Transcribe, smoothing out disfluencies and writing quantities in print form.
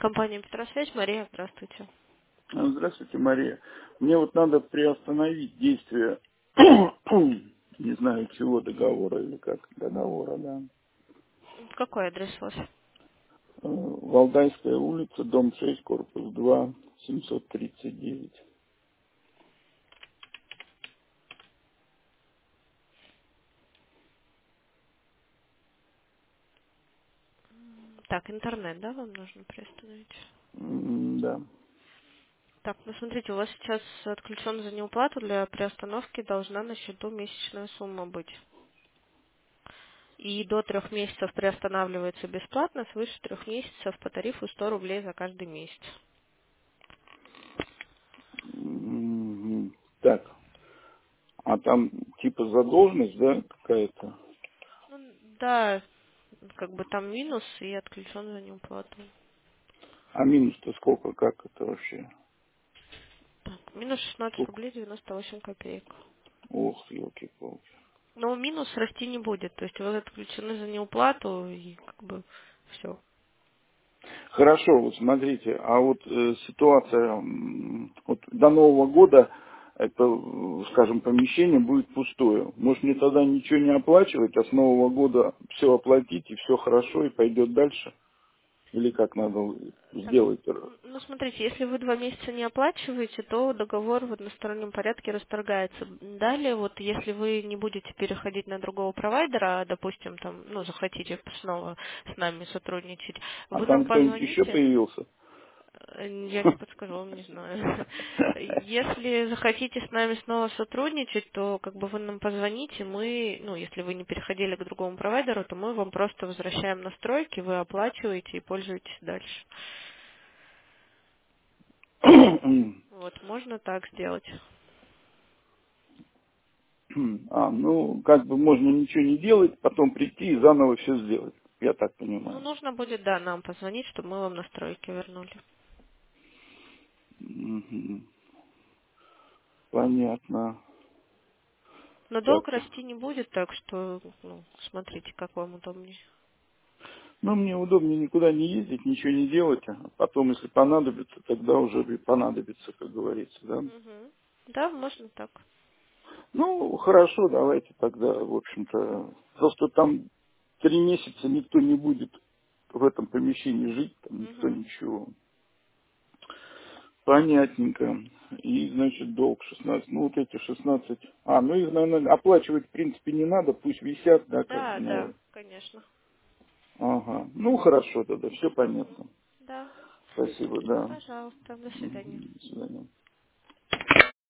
Компания Петросвязь, Мария, здравствуйте. Здравствуйте, Мария. Мне вот надо приостановить действие, не знаю чего, договора или как, договора, да. Какой адрес у вас? Валдайская улица, дом 6, корпус 2, 739. Так, интернет, да, вам нужно приостановить? Да. Так, ну смотрите, у вас сейчас отключен за неуплату, для приостановки должна на счету месячная сумма быть. И до 3 месяцев приостанавливается бесплатно, свыше 3 месяцев по тарифу 100 рублей за каждый месяц. Так, а там типа задолженность, да, какая-то? Ну, да, как бы там минус и отключен за неуплату. А минус-то сколько, как это вообще? Так, минус 16 Сколько? рублей 98 копеек. Ох, елки-палки. Но минус расти не будет, то есть вы отключены за неуплату и как бы все. Хорошо, вот смотрите, а вот ситуация, вот до Нового года это, скажем, помещение будет пустое. Может мне тогда ничего не оплачивать, а с Нового года все оплатить и все хорошо и пойдет дальше? Или как надо Так, сделать? ну смотрите, если вы 2 месяца не оплачиваете, то договор в одностороннем порядке расторгается. Далее, вот если вы не будете переходить на другого провайдера, а, допустим, там, ну, захотите снова с нами сотрудничать, А вы там нам кто-нибудь еще позвоните. появился? Я не подскажу вам, не знаю. Если захотите с нами снова сотрудничать, то как бы вы нам позвоните, мы, ну, если вы не переходили к другому провайдеру, то мы вам просто возвращаем настройки, вы оплачиваете и пользуетесь дальше. Вот, можно так сделать. А, ну, как бы можно ничего не делать, потом прийти и заново все сделать. Я так Ну, понимаю. нужно будет, да, нам позвонить, чтобы мы вам настройки вернули. Мгм. Понятно. Но Так. долг расти не будет, так что, ну, смотрите, как вам удобнее. Ну, мне удобнее никуда не ездить, ничего не делать. А потом, если понадобится, тогда уже и понадобится, как говорится, да. Мгм. Да, можно так. Ну, хорошо, давайте тогда, в общем-то. Просто там 3 месяца никто не будет в этом помещении жить, там никто Мгм. ничего. Понятненько. И, значит, долг 16. Ну, вот эти 16. А, ну их, наверное, оплачивать, в принципе, не надо, пусть висят, да, как бы, Да, да, наверное. конечно. Ага. Ну, хорошо тогда, все понятно. Да. Спасибо, да. Пожалуйста, до свидания. Мгм. До свидания.